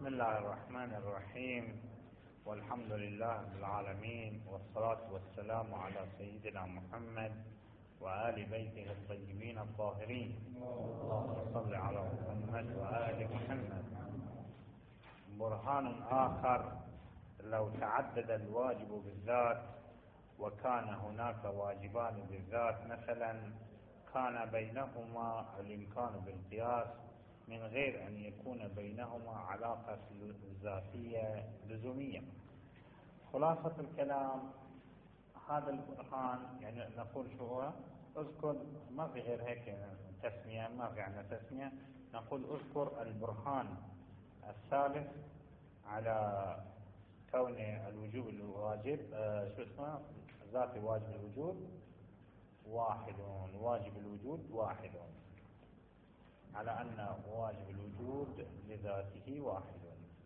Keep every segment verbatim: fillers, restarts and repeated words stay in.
بسم الله الرحمن الرحيم، والحمد لله رب العالمين، والصلاة والسلام على سيدنا محمد وآل بيته الطيبين الطاهرين. اللهم صل على محمد وآل محمد. برهان آخر: لو تعدد الواجب بالذات وكان هناك واجبان بالذات مثلا، كان بينهما الإمكان بالقياس من غير أن يكون بينهما علاقة ذاتية لزومية. خلاصة الكلام: هذا البرهان يعني نقول شو هو؟ اذكر، ما في غير هيك تسمية، ما في عندنا تسمية، نقول اذكر البرهان الثالث على كون الوجوب الواجب آه شو اسمه ذات واجب الوجود واحد، واجب الوجود واحد، على أن واجب الوجود لذاته واحد.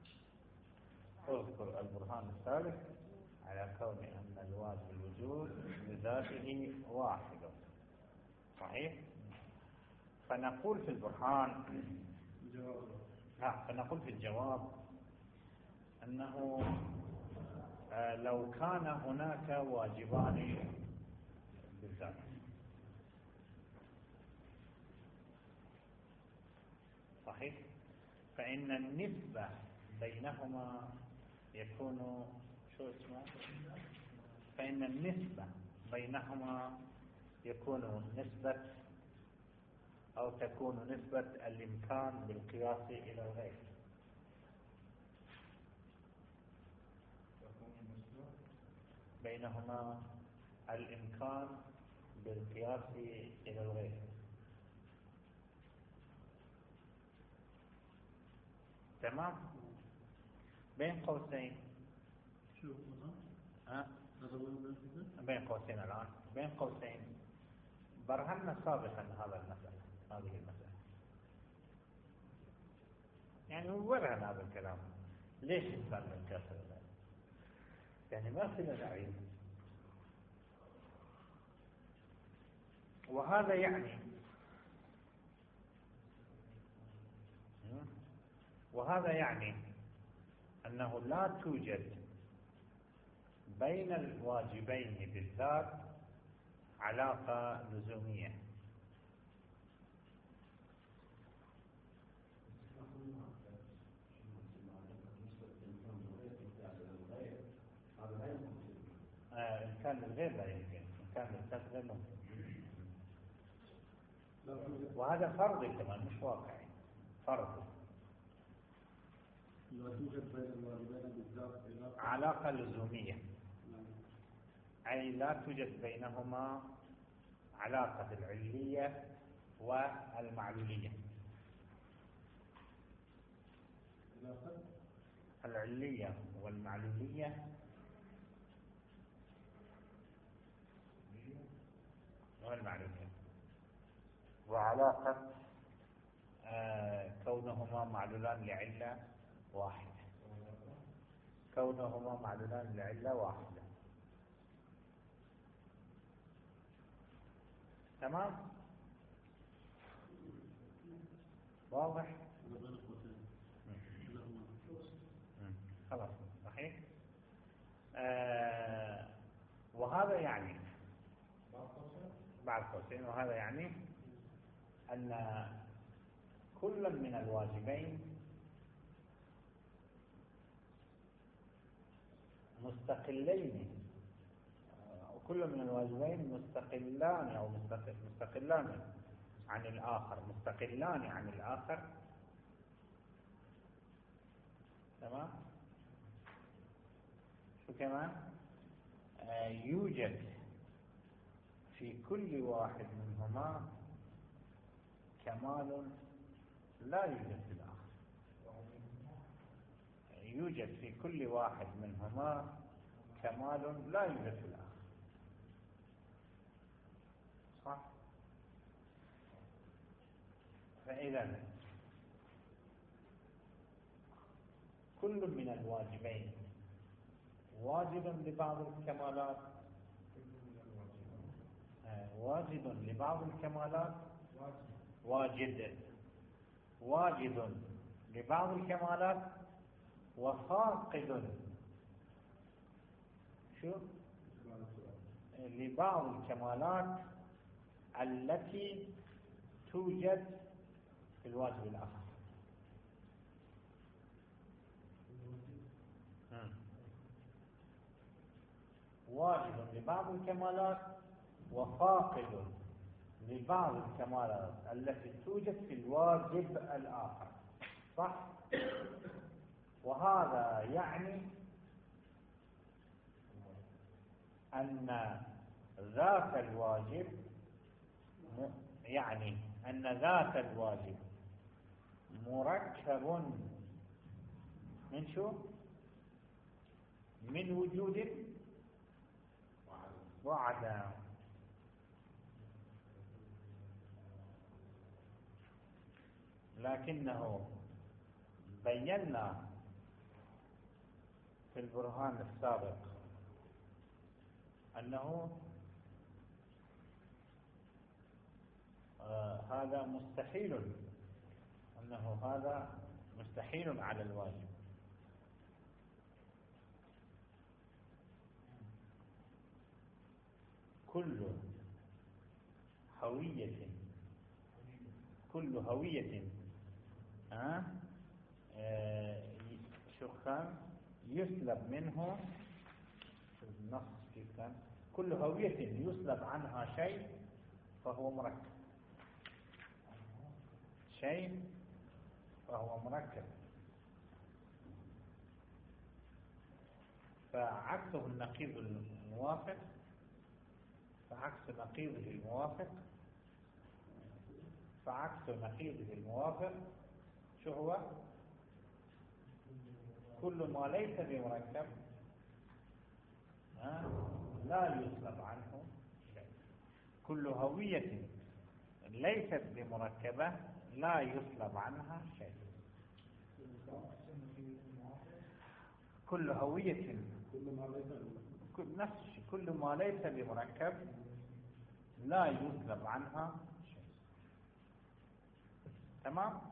اذكر البرهان الثالث على كون أن الواجب الوجود لذاته واحد. صحيح؟ فنقول في البرهان لا فنقول في الجواب أنه آه لو كان هناك واجبان بالذات، صحيح، فإن النسبة بينهما يكون شو اسمه فإن النسبة بينهما يكون نسبة أو تكون نسبة الإمكان بالقياس إلى الغير. بينهما الإمكان بالقياس إلى الغير. تمام؟ بين قوسين شو ها بين قوسين الآن بين قوسين برهنا سابقا هذا المسألة هذه المسألة، يعني وبرهن هذا الكلام. ليش الإنسان من كسر ذلك؟ يعني ما فينا نعيد. وهذا يعني وهذا يعني أنه لا توجد بين الواجبين بالذات علاقة لزومية. إمكان للغير لا يمكن، إمكان للكسر غير ممكن، وهذا فرضي كمان مش واقعي، فرضي. لا توجد بين الواجبين بالذات علاقة لزومية، أي لا توجد بينهما علاقة العلية والمعلولية. العلية والمعلولية والمعلولية وعلاقة آه كونهما معلولان لعلة واحدة كونهما معلولان لعلة واحدة تمام؟ واضح؟ خلاص صحيح. آه وهذا يعني بعد قوسين وهذا يعني أن كل من الواجبين مستقلين، وكل من الواجبين مستقلان أو مستقلان عن الآخر مستقلان عن الآخر تمام؟ شو كمان؟ آه يوجد في كل واحد منهما كمال لا يوجد في الآخر. يوجد في كل واحد منهما كمال لا يوجد في الآخر، صح؟ فإذا كل من الواجبين واجب لبعض الكمالات واجب لبعض الكمالات واجد واجب لبعض الكمالات وفاقد شو لبعض الكمالات التي توجد في الواجب الآخر. واجب لبعض الكمالات وفاقد لبعض الكمالات التي توجد في الواجب الآخر، صح؟ وهذا يعني أن ذات الواجب يعني أن ذات الواجب مركب من شو؟ من وجود وعدم. لكنه بينا في البرهان السابق أنه آه هذا مستحيل، أنه هذا مستحيل على الواجب. كل هوية كل هوية آه آه شو كان يسلب منه النص كيف كان؟ كل هوية يسلب عنها شيء فهو مركب، شيء فهو مركب. فعكسه النقيض الموافق، فعكس نقيضه الموافق فعكس نقيضه الموافق شو هو؟ كل ما ليس بمركب لا يسلب عنه شيء. كل هوية ليست بمركبة لا يسلب عنها شيء. كل هوية نفس الشيء، كل ما ليس بمركب لا يسلب عنها شيء. تمام؟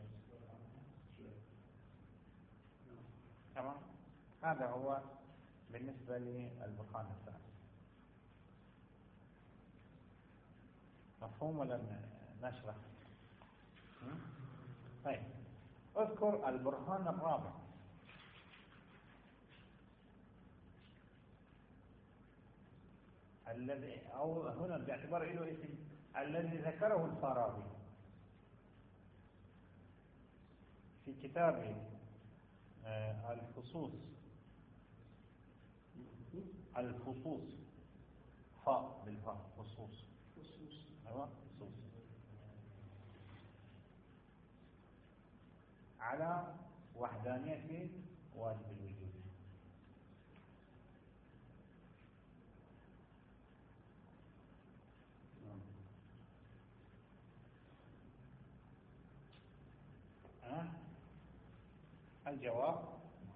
تمام. هذا هو بالنسبة للبرهان الثاني. مفهوم ولا نشرح؟ طيب، اذكر البرهان الرابع الذي أو هنا باعتبار له اسم الذي ذكره الفارابي في كتابه آه الفصوص الفصوص فاء بالفاء فصوص فصوص ايوه فصوص على وحدانية واجب الوجود. أه؟ الجواب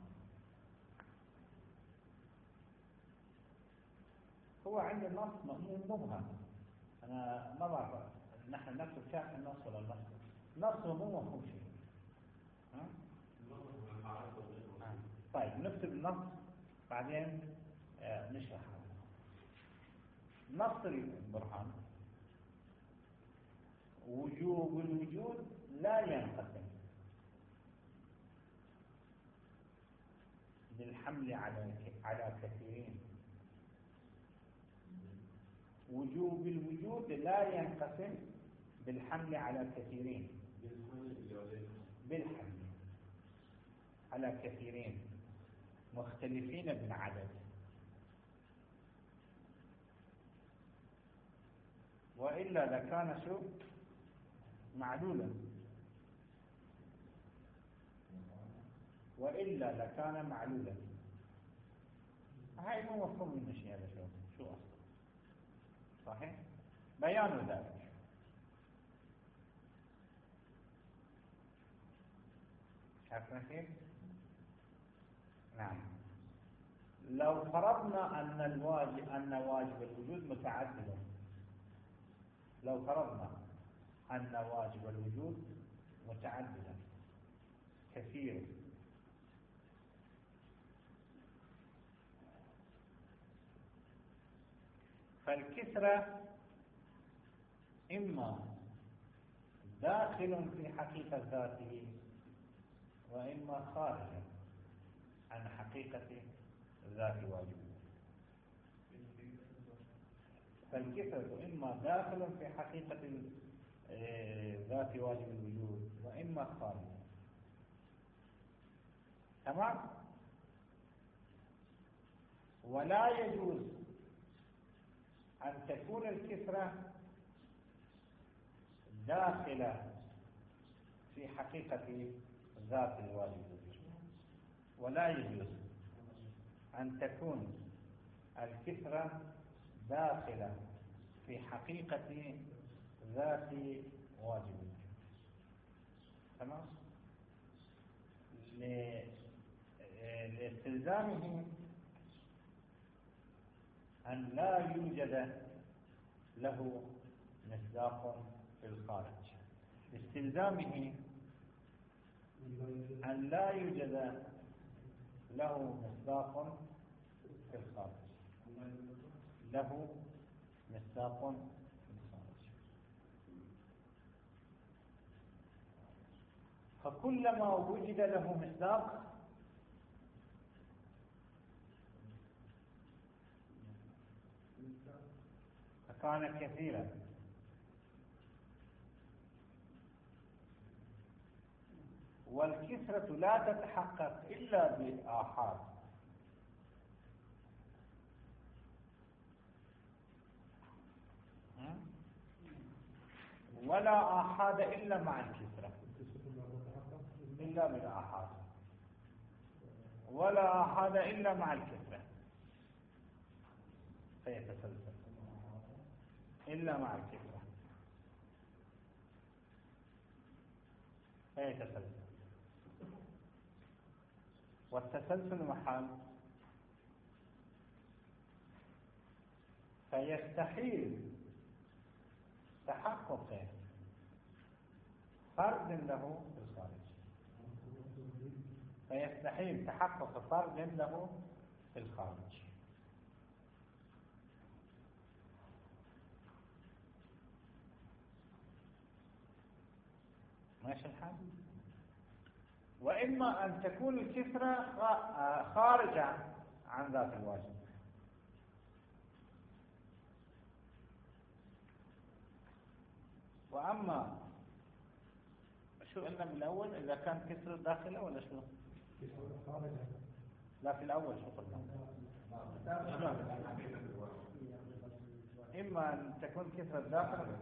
هو عند النص مبهم. أنا ما بعرف نحن نكتب كاف النص ولا النص النص مو مفهوم شيء. ها؟ أه؟ طيب نكتب النص بعدين آه نشرح نص البرهان. وجوب الوجود لا ينقسم بالحمل على على كثيرين. وجوب الوجود لا ينقسم بالحمل على كثيرين بالحمل على كثيرين مختلفين بالعدد، وإلا لكان شو معلولا، وإلا لكان معلولا. هاي مو مفهوم من الشيء هذا. شو شو أصلا صحيح بيان ذلك. شايفنا كيف؟ نعم. لو فرضنا أن الواجب أن واجب الوجود متعدد، لو فرضنا أن واجب الوجود متعددا كثير فالكسرة إما داخل في حقيقة ذاته وإما خارج عن حقيقة ذات واجب. فالكسرة إما داخل في حقيقة ذات واجب الوجود وإما خارج. تمام؟ ولا يجوز أن تكون الكسرة داخلة في حقيقة ذات الواجب الوجود، ولا يجوز أن تكون الكسرة داخلة في حقيقة ذات واجب الوجود. تمام؟ لاستلزامه أن لا يوجد له مصداق في الخارج. لاستلزامه أن لا يوجد له مصداق في الخارج. له مصداق في الخارج. فكلما وجد له مصداق فكان كثيرا، والكسرة لا تتحقق إلا بالآحاد. ولا آحاد إلا مع الكسرة، إلا بالآحاد. ولا آحاد إلا مع الكسرة فيتسلسل إلا مع الكسرة فيتسلسل. والتسلسل محال، فيستحيل تحقق فرد له في الخارج. فيستحيل تحقق فرد له في الخارج. ماشي الحال؟ وإما أن تكون الكسرة خارجة عن ذات الواجب. وأما شو قلنا بالأول؟ إذا كان كسرة داخلة ولا شو؟ خارجة. لا في الأول شو قلنا؟ إما أن تكون كسرة داخلة.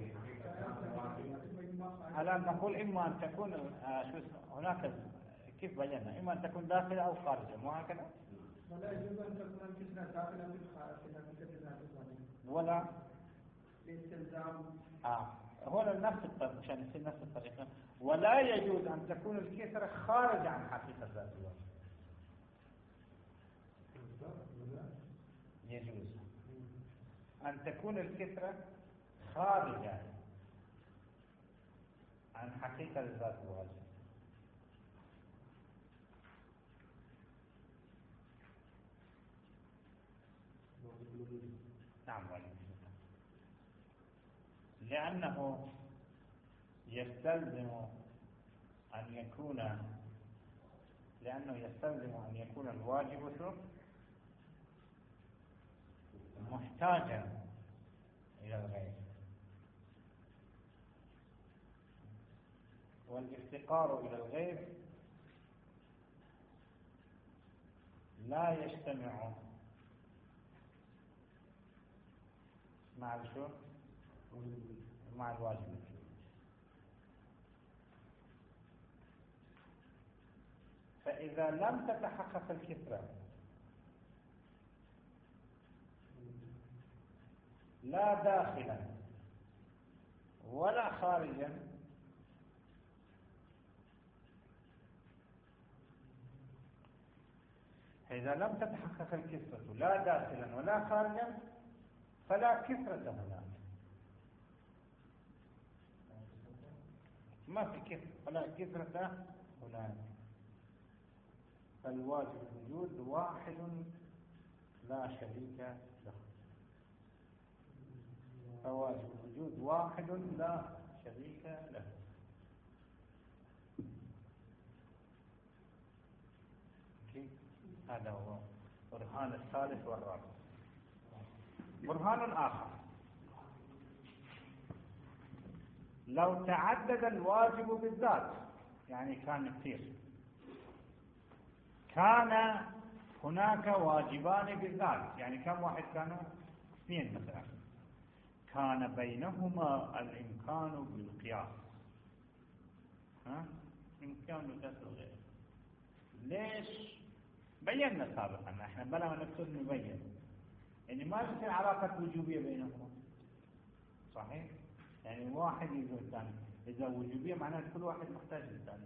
الآن نقول إما أن تكون آه شو هناك كيف بينا؟ إما أن تكون داخلة أو خارجة، مو هكذا؟ ولا يجوز أن تكون الكسرة داخلة في حقيقة ذات الواجب. ولا الاستلزام. آه هنا نفس الطريقة، مشان يصير نفس الطريقة. ولا يجوز أن تكون الكسرة خارجة عن حقيقة ذات الواجب. يجوز أن تكون الكسرة خارجة عن حقيقة ذات الواجب. نعم، لأنه يستلزم أن يكون لأنه يستلزم أن يكون الواجب شو؟ محتاجا إلى الغير، والافتقار إلى الغير لا يجتمع مع شو؟ مع الواجب. فإذا لم تتحقق الكسرة لا داخلا ولا خارجا إذا لم تتحقق الكسرة لا داخلا ولا خارجا فلا كسرة هناك. ما في كسرة ولا كسرة هناك. فالواجب الوجود واحد لا شريك له. فواجب الوجود واحد لا شريك له. هذا هو برهان الثالث والرابع. برهان آخر: لو تعدد الواجب بالذات، يعني كان كثير، كان هناك واجبان بالذات، يعني كم واحد كانوا؟ اثنين مثلا، كان بينهما الإمكان بالقياس. ها؟ إمكان كسر غير. ليش؟ بينا سابقا، احنا بلا نكتب نبين، يعني ما تصير علاقة وجوبية بينهما، صحيح؟ يعني واحد يجوز الثاني، إذا وجوبية معناه كل واحد محتاج للثاني،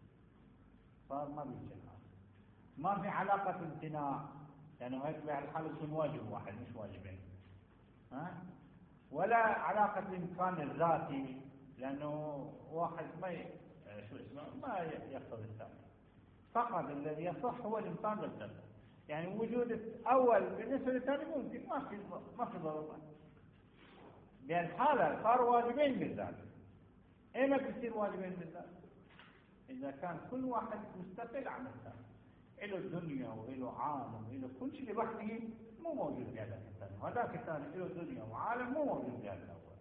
صار ما بيصير. ما في علاقة امتناع، لأنه هيك بهالحال يكون واجب واحد مش واجبين. ها؟ ولا علاقة الإمكان الذاتي، لأنه واحد ما ي... شو اسمه ما يقتضي الثاني. فقط الذي يصح هو الإمكان بالذات، يعني وجود الأول بالنسبة للثاني ممكن، ما في ما في ضرورة. بهالحالة صار واجبين بالذات. ايمتى بيصير واجبين بالذات؟ إذا كان كل واحد مستقل عن الثاني، له الدنيا وله عالم وله كل شيء لوحده مو موجود في هذاك الثاني، وهذاك الثاني له دنيا وعالم مو موجود في هذا الأول.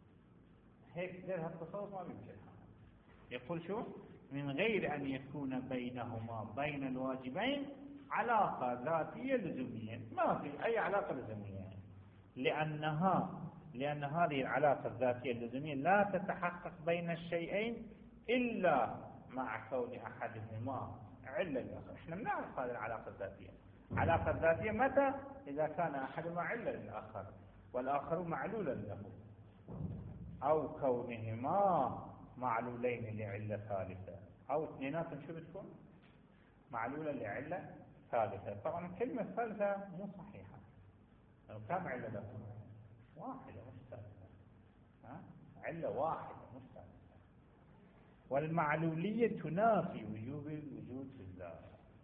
هيك غير هالتصور ما بيمكن. يقول شو؟ من غير أن يكون بينهما بين الواجبين علاقة ذاتية لزومية، ما في أي علاقة لزومية، لأنها لأن هذه العلاقة الذاتية اللزومية لا تتحقق بين الشيئين إلا مع كون أحدهما علة للآخر. احنا بنعرف هذه العلاقة الذاتية. العلاقة الذاتية متى؟ إذا كان أحدهما علة للآخر والآخر معلولا له، أو كونهما معلولين لعلة ثالثة، أو اثنيناتهم شو بتكون؟ معلولة لعلة ثالثة. طبعا الكلمة الثالثة مو صحيحة، لو كم علة له؟ واحدة مش ثالثة. ها؟ علة واحدة مش ثالثة. والمعلولية تنافي وجوب الوجود في الذات.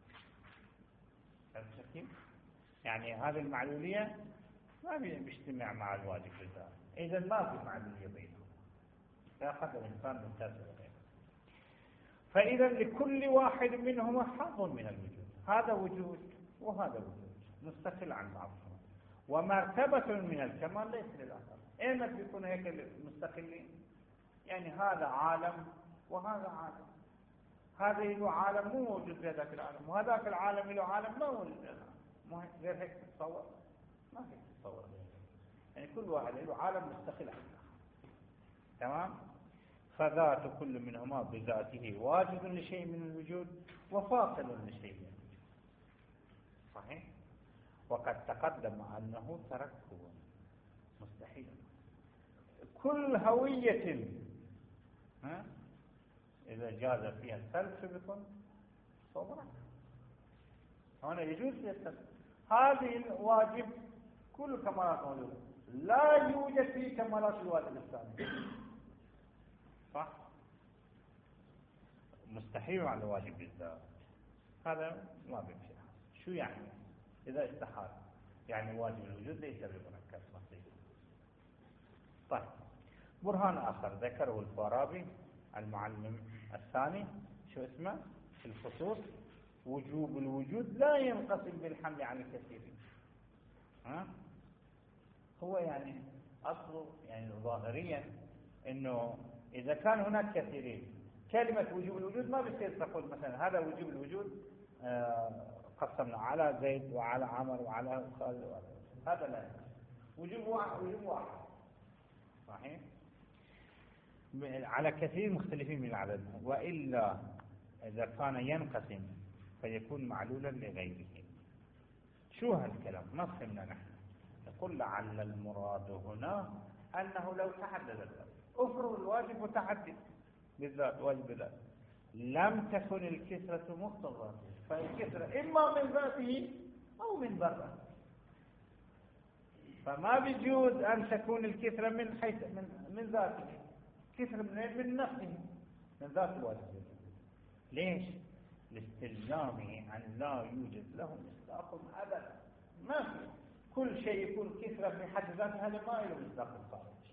يعني هذه المعلولية ما بيجتمع مع الواجب في الذات، إذا ما في معلولية بينهم، لا أخذ الإنسان ممتاز غيره. فإذا لكل واحد منهما حظ من الوجود، هذا وجود وهذا وجود مستقل عن بعضهما، ومرتبة من الكمال ليس للآخر. أين بيكون هيك مستقلين؟ يعني هذا عالم وهذا عالم، هذا له عالم مو موجود في هذاك العالم، وهذاك العالم له عالم ما موجود في هذاك. ما غير هيك تتصور؟ ما هيك تتصور. يعني كل واحد له عالم مستقل عنه. تمام؟ فذات كل منهما بذاته واجب لشيء من الوجود وفاصل لشيء من الوجود. صحيح؟ وقد تقدم أنه تركه مستحيل. كل هوية ها إذا جاز فيها السلب بيكون صورة، هنا يجوز فيها السلب. هذه الواجب كل كمالات موجودة، لا يوجد في كمالات الواجب الثاني. صح؟ مستحيل على الواجب بالذات، هذا ما بيمشي. شو يعني؟ إذا استحال يعني واجب الوجود ليس بمنكر مصير. طيب، برهان آخر ذكره الفارابي المعلم الثاني، شو اسمه في الخصوص: وجوب الوجود لا ينقسم بالحمل عن الكثيرين. ها؟ هو يعني أصله يعني ظاهريا إنه إذا كان هناك كثيرين، كلمة وجوب الوجود ما بيصير تقول مثلا هذا وجوب الوجود آه قسمنا على زيد وعلى عمر وعلى خالد، هذا لا. وجوب واحد، وجوب واحد. صحيح؟ على كثير مختلفين من العدد، وإلا إذا كان ينقسم فيكون معلولا لغيره. شو هالكلام؟ ما فهمنا نحن. يقول لعل المراد هنا أنه لو تعدد الواجب، أفرض الواجب متعدد بالذات، واجب بالذات، لم تكن الكثرة مقتضى، فالكثرة إما من ذاته أو من برا، فما بيجوز أن تكون الكثرة من حيث من, من ذاته، كثرة من من نفسه، من ذات الواجب. ليش؟ لاستلزامه أن لا يوجد له مصداق أبدا. ما في كل شيء يكون كثرة في حد ذاته، هذا ما له مصداق خارج.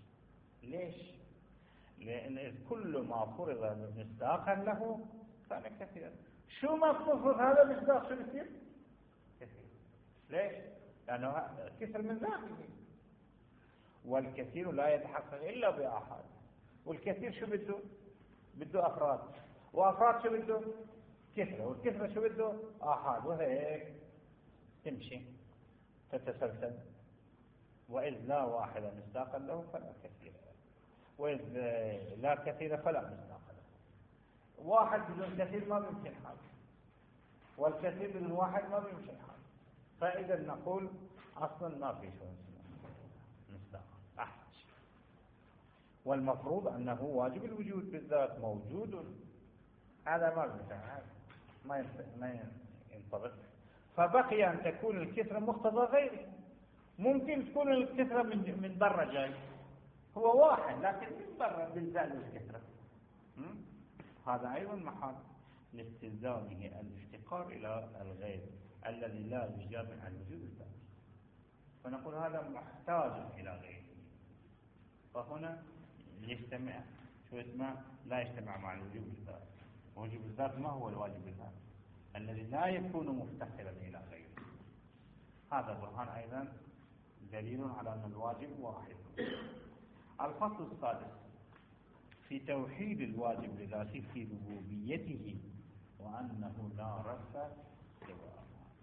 ليش؟ لأن كل ما فرض مصداقا له كان كثيرا. شو ما تفرض هذا مصداق شو بيصير؟ كثير. ليش؟ لأنه كثر من ذاته، والكثير لا يتحقق إلا بآحاد. والكثير شو بده؟ بده أفراد، وأفراد شو بده؟ كثرة، والكثرة شو بده؟ آحاد، وهيك تمشي تتسلسل. وإذ لا واحد مصداقا له فلا كثير، وإذ لا كثير فلا مصداق له. واحد بدون كثير ما بيمشي الحال، والكثير بدون واحد ما بيمشي الحال. فإذا نقول أصلا ما في شيء مصداق أحد. والمفروض أنه واجب الوجود بالذات موجود، هذا ما بيمشي، ما ينطبق. فبقي أن تكون الكثرة مقتضى غيره. ممكن تكون الكثرة من من برا جاي، هو واحد لكن من برا بنزال الكثرة، هذا أيضا محال لاستلزامه الافتقار إلى الغير الذي لا يجامع الوجود الذاتي. فنقول هذا محتاج إلى غيره، فهنا يجتمع شو اسمه لا يجتمع مع الوجود الذاتي. وجود الذات ما هو الواجب الذاتي الذي لا يكون مفتقرا إلى غيره. هذا برهان أيضا دليل على أن الواجب واحد. الفصل السادس في توحيد الواجب لذاته في ربوبيته وأنه لا رب سواه.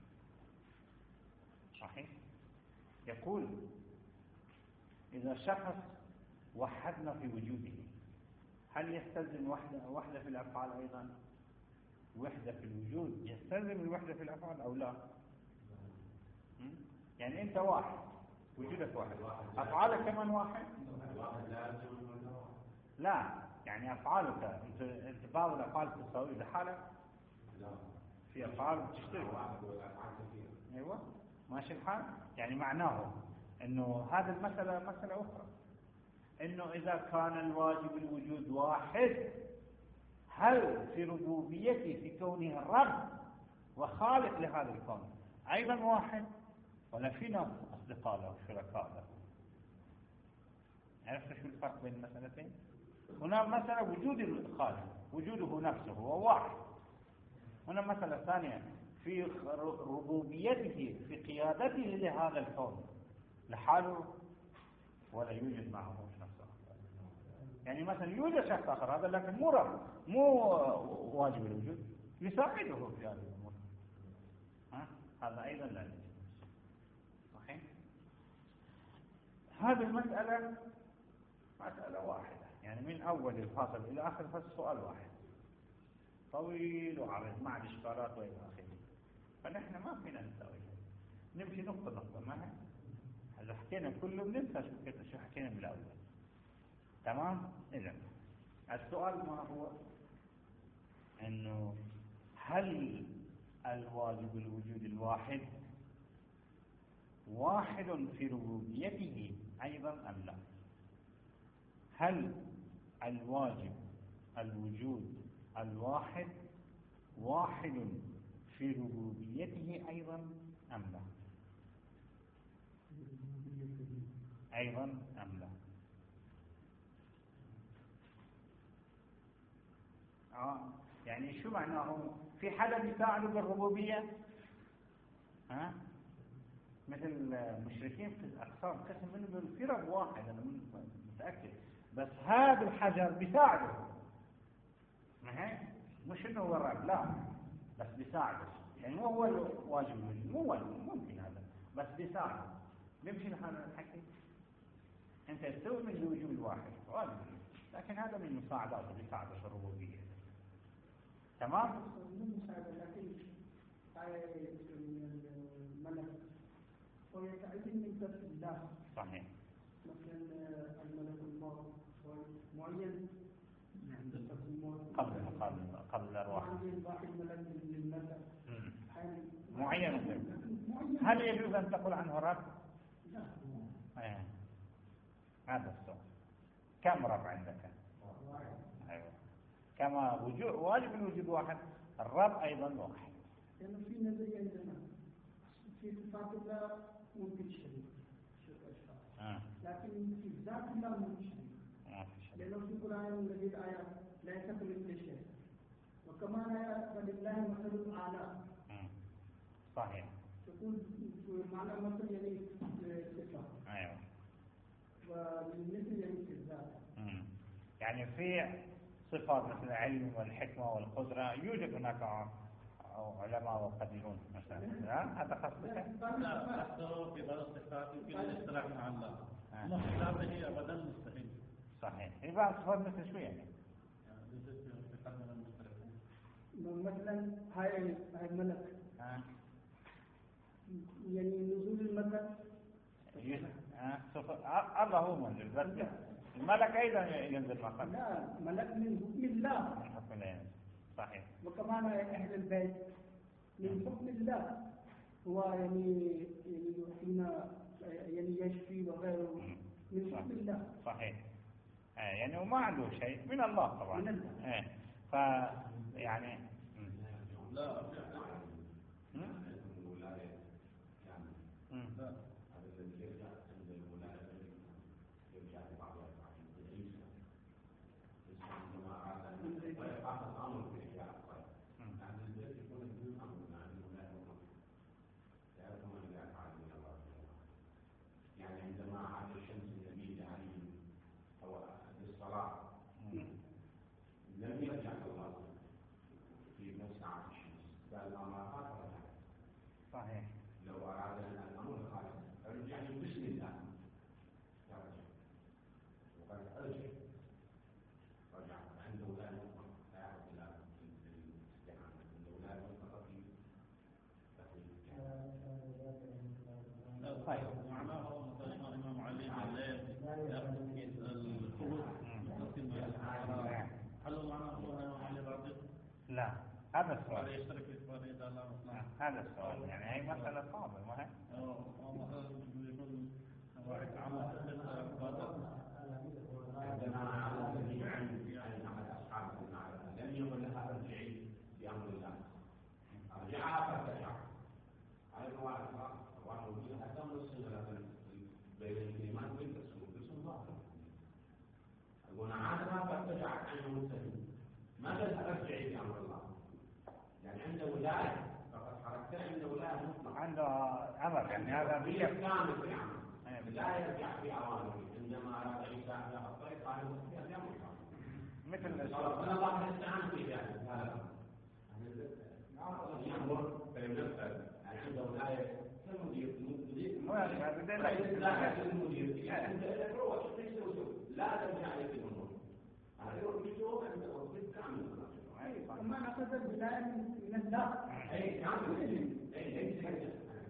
صحيح؟ يقول إذا شخص وحدنا في وجوده، هل يستلزم وحدة وحدة في الأفعال أيضا؟ وحدة في الوجود يستلزم الوحدة في الأفعال أو لا؟ يعني أنت واحد، وجودك واحد، أفعالك كمان واحد؟ لا، يعني أفعالك أنت أنت بعض الأفعال تساوي لحالك؟ في أفعال تشترك. أيوة ماشي الحال. يعني معناه إنه هذه المسألة مسألة أخرى، إنه إذا كان الواجب الوجود واحد، هل في ربوبيته في كونه الرب وخالق لهذا الكون أيضا واحد، ولا في ناس أصدقاء له شركاء له؟ عرفت شو الفرق بين المسألتين؟ هنا مسألة وجود الخالق، وجوده نفسه هو واحد. هنا مسألة ثانية في ربوبيته في قيادته لهذا الكون لحاله ولا يوجد معه شخص آخر. يعني مثلا يوجد شخص آخر هذا لكن مو رب، مو واجب الوجود، يساعده في هذه الأمور. ها؟ هذا أيضا لا يوجد. صحيح؟ هذه المسألة مسألة واحدة، يعني من أول الفاصل إلى آخر الفصل سؤال واحد طويل وعريض مع الإشكالات وإلى آخره. فنحن ما فينا نسوي، نمشي نقطة نقطة. ما هي إذا حكينا كله بننسى شو شو حكينا من الأول. تمام؟ إذا السؤال ما هو إنه هل الواجب الوجود الواحد واحد في ربوبيته أيضا أم لا؟ هل الواجب الوجود الواحد واحد في ربوبيته أيضا أم لا؟ أيضا أم لا؟ آه. يعني شو معناه؟ في حدا يساعده بالربوبية؟ ها؟ مثل المشركين في الأقسام قسم منهم في رب واحد، أنا متأكد، بس هذا الحجر بيساعده. ما هي؟ مش إنه هو الرب، لا، بس بيساعده. يعني مو هو الواجب، مو ممكن هذا، بس بيساعده. بيمشي هذا الحكي. أنت تسوي من الوجود الواحد واجب، لكن هذا من مساعداته بيساعده في الربوبية. تمام؟ مو مساعدة، لكن الملك هو يتعلم من ذات الله. صحيح. مثلا الملك الموت معين قبل قبل قبل الأرواح. واحد ملك للملك معين. هل يجوز أن تقول عنه رب؟ لا. ايه. هذا السؤال. كم رب عندك؟ أيوة. كما وجود واجب الوجود واحد، الرب أيضا واحد. لأنه في نظرية عندنا في صفات الله ممكن شريك، آه. لكن في ذات الله ممكن شريك. لأنه في القرآن الذي آية ليس كمثله شيء وكمان آية فلله مثل الأعلى. صحيح. تكون معنى مثل يعني صفة. أيوه. والمثل يعني الذات. يعني في صفات مثل العلم والحكمة والقدرة يوجد هناك علماء وقديرون مثلا، لا هذا خاصة لا أكثر في بعض الصفات يمكن الاشتراك مع الله، أما خلافه أبدا مستحيل. صحيح. في بعض الصفات مثل شو يعني؟ مثلا هاي هاي الملك ها؟ يعني نزول الملك ها صفة الله هو منزل بس الملك أيضا ينزل مقام. لا ملك من حكم الله. من حكم الله. صحيح. وكمان أهل البيت من حكم الله هو يعني يعني يحيينا يعني يشفي وغيره من حكم الله. صحيح. آه يعني وما عنده شيء من الله طبعا. من الله. آه ف يعني لا صحيح. لو أراد الأمر خالص أرجع بسم الله يرجع وقد أرجع رجع عنده لا نقطة لا يعرف إلى الاستعانة عنده لا نقطة في لا طيب معناه مثلا الإمام علي الليل يأخذ الخبز هل معناه هو الإمام علي راضي؟ لا هذا السؤال. يشترك في فريدة لا مطلع. هذا السؤال يعني هي مسألة صعبة ما هي؟ أو مثلا يكون واحد عمل عندما عمل الذي عن أحد أصحاب لم يقل لها ارجعي بأمر الله أرجعها فارتجع هذا هو وأنا أقول هذا مصير بين الكلمات بالتسويق بسم ظاهر أقول عادها فارتجعت عن المسلم ما قال ارجعي بأمر الله يعني عنده ولاية فقد حركت عنده ولاية مطلقة عنده أمر يعني هذا هي كامل في عمل لا يرجع في أوامره عندما أراد عيسى على الطريق قال مثل أن الله يستعان في ذلك هذا يأمر فينفذ يعني عنده ولاية كالمدير لا المدير يعني روح لا ترجع لك الأمور هذا يروح بيشوف عند الرسول كامل أما نقصد البداية من الله. أي كامل أي أي شيء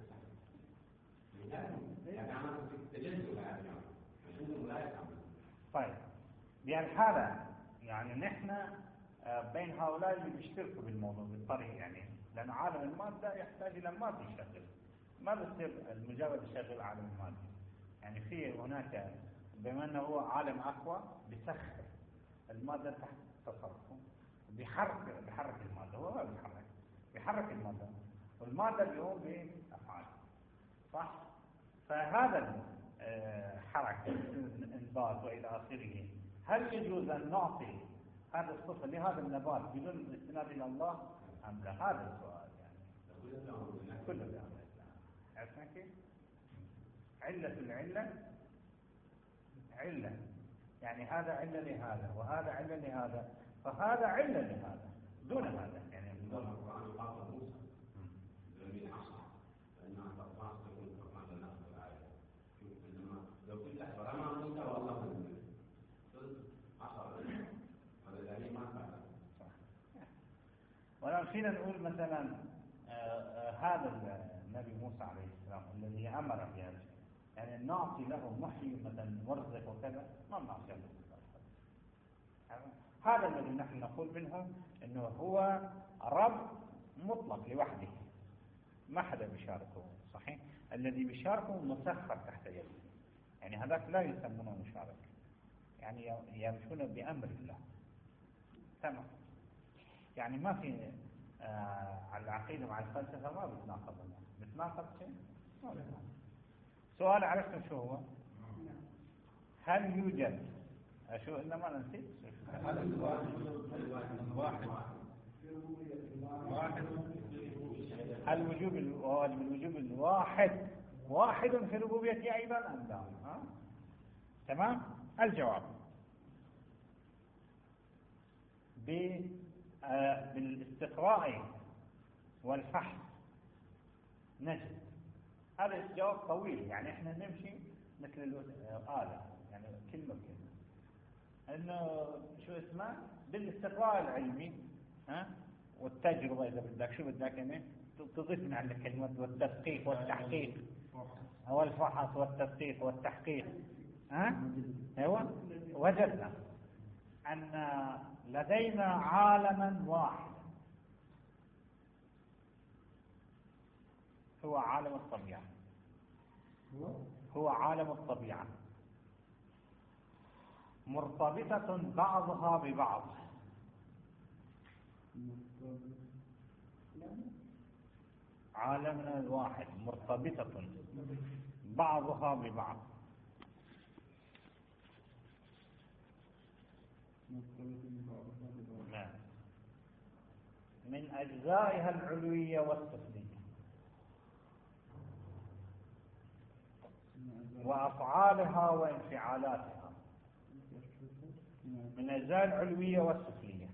طيب بهالحالة يعني نحن بين هؤلاء اللي بيشتركوا بالموضوع بالطريق يعني لأن عالم المادة يحتاج إلى مادة يشغل ما بصير المجرد يشغل عالم المادة يعني في هناك بما أنه هو عالم أقوى بيسخر المادة تحت تصرفه بيحرك بيحرك المادة هو ما بيحرك بيحرك المادة والمادة بيقوم بأفعال صح؟ فهذا الحركة الانبات وإلى آخره هل يجوز أن نعطي هذا الصفة لهذا النبات بدون الاستناد إلى الله أم لا؟ هذا السؤال يعني كل بأمر الله عرفنا كيف؟ علة العلة علة يعني هذا علة لهذا وهذا علة لهذا فهذا علة لهذا دون هذا يعني القرآن قال موسى لم يحصل فإنها تطاس تكون فقال لا أخذ الآية شوف إنما لو كنت أحضر موسى والله من حصل هذا دليل ما فعل ولو فينا نقول مثلا آآ آآ هذا النبي موسى عليه السلام الذي أمر بهذا يعني نعطي له محيي مثلا مرزق وكذا ما نعطي له هذا الذي نحن نقول منه انه هو رب مطلق لوحده ما حدا بيشاركه صحيح الذي بيشاركه مسخر تحت يده يعني هذاك لا يسمونه مشارك يعني يمشون بأمر الله تمام يعني ما في آه على العقيدة مع الفلسفة ما بتناقض بتناقض شيء ما بتناقض سؤال عرفتم شو هو هل يوجد شو إنما ما نسيت واحد واحد الوجوب الواجب الوجوب الواحد واحد في ربوبيته أيضا أم لا؟ ها؟ تمام. الجواب بالاستقراء والفحص نجد. هذا الجواب طويل، يعني احنا نمشي مثل الآلة، يعني كلمة بكلمة. انه شو اسمه بالاستقراء العلمي، ها، والتجربة اذا بدك، شو بدك يعني تضيف من عندك كلمة والتدقيق والتحقيق، هو الفحص والتدقيق والتحقيق، ها، ايوه. وجدنا ان لدينا عالما واحد هو عالم الطبيعة، هو عالم الطبيعة مرتبطة بعضها ببعض. عالمنا الواحد مرتبطة بعضها ببعض من أجزائها العلوية والسفلية وأفعالها وانفعالاتها، من الأجزاء العلوية والسفلية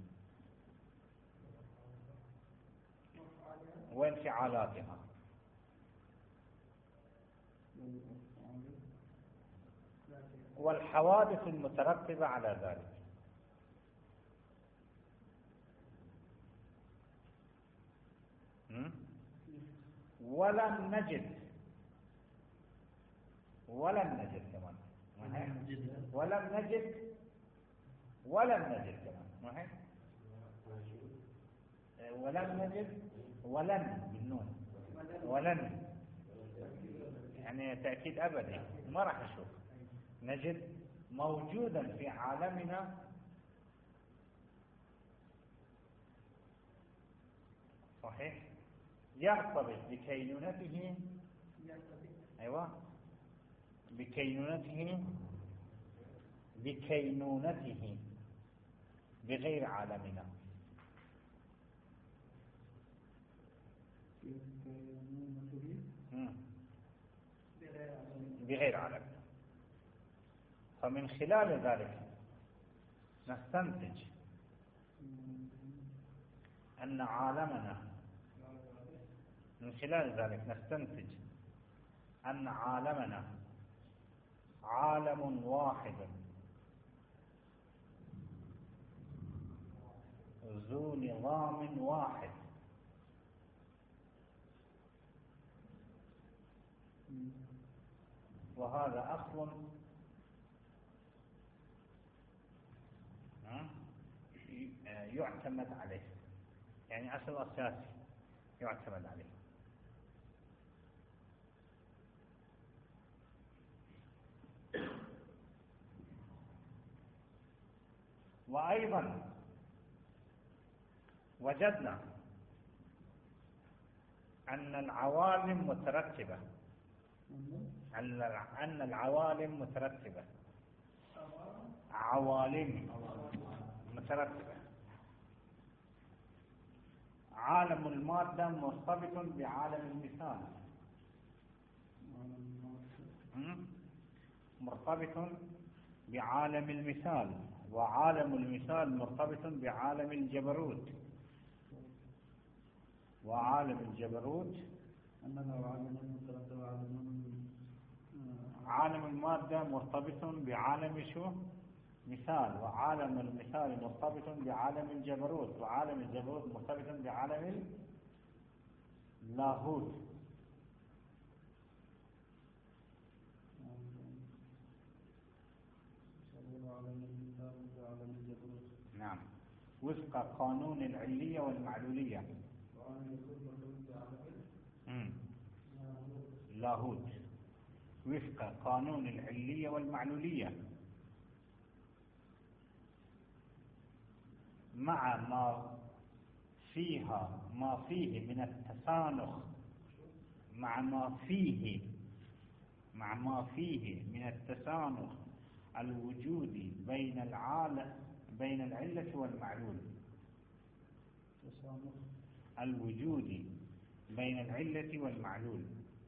وانفعالاتها والحوادث المترتبة على ذلك. ولم نجد ولم نجد كمان ولم نجد ولم نجد كمان ولم نجد ولن بالنون ولن يعني تأكيد أبدي، ما راح نشوف نجد موجودا في عالمنا صحيح يرتبط بكينونته، أيوة بكينونته بكينونته بغير عالمنا. بغير عالمنا. فمن خلال ذلك نستنتج أن عالمنا من خلال ذلك نستنتج أن عالمنا عالم واحد ذو نظام واحد وهذا أصل يعتمد عليه، يعني أصل أساسي يعتمد عليه. وأيضا وجدنا أن العوالم مترتبة أن العوالم مترتبة عوالم مترتبة. عالم المادة مرتبط بعالم المثال، مرتبط بعالم المثال، وعالم المثال مرتبط بعالم الجبروت، وعالم الجبروت عالم المادة مرتبط بعالم شو مثال، وعالم المثال مرتبط بعالم الجبروت، وعالم الجبروت مرتبط بعالم اللاهوت. نعم، وفق قانون العلية والمعلولية. لاهوت وفق قانون العلية والمعلولية مع ما فيها ما فيه من التسانخ مع ما فيه مع ما فيه من التسانخ الوجود بين العالم بين العلة والمعلول. الوجود بين العلة والمعلول.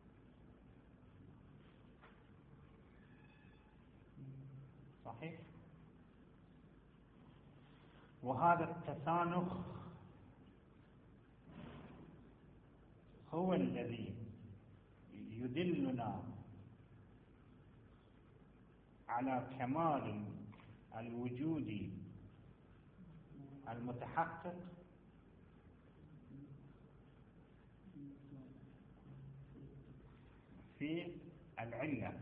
صحيح؟ وهذا التسانخ هو الذي يدلنا على كمال الوجود المتحقق في العلة،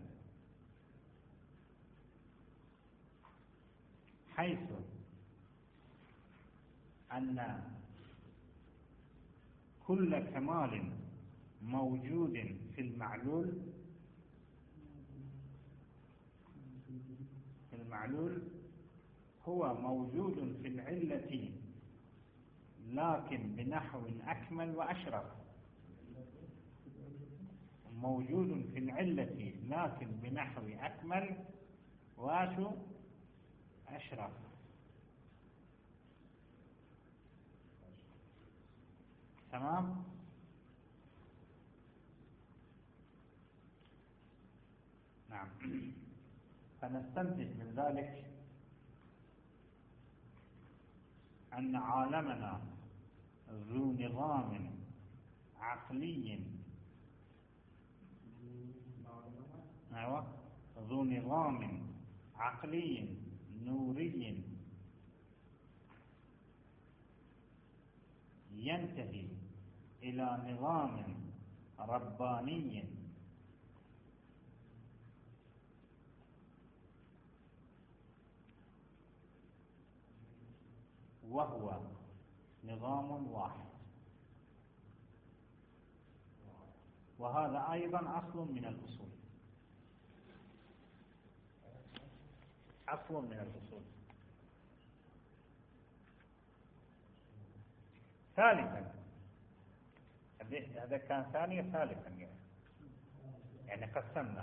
حيث أن كل كمال موجود في المعلول في المعلول هو موجود في العلة لكن بنحو أكمل وأشرف. موجود في العلة لكن بنحو أكمل وأشرف. تمام؟ نعم. فنستنتج من ذلك أن عالمنا ذو نظام عقلي أيوة ذو نظام عقلي نوري ينتهي إلى نظام رباني وهو نظام واحد. وهذا أيضا أصل من الأصول، أصل من الأصول. ثالثا، هذا كان ثانيا. ثالثا يعني قسمنا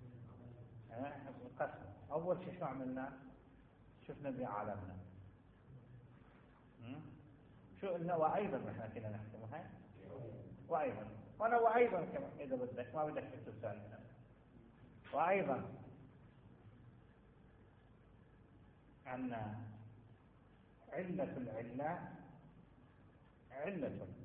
قسم. أول شيء شو عملنا؟ شفنا بعالمنا شو قلنا؟ وأيضا نحن كنا نحكمها وأيضا وأنا وأيضا كما إذا بدك ما بدك تكتب ثالثا. وأيضا أن علة العلة علة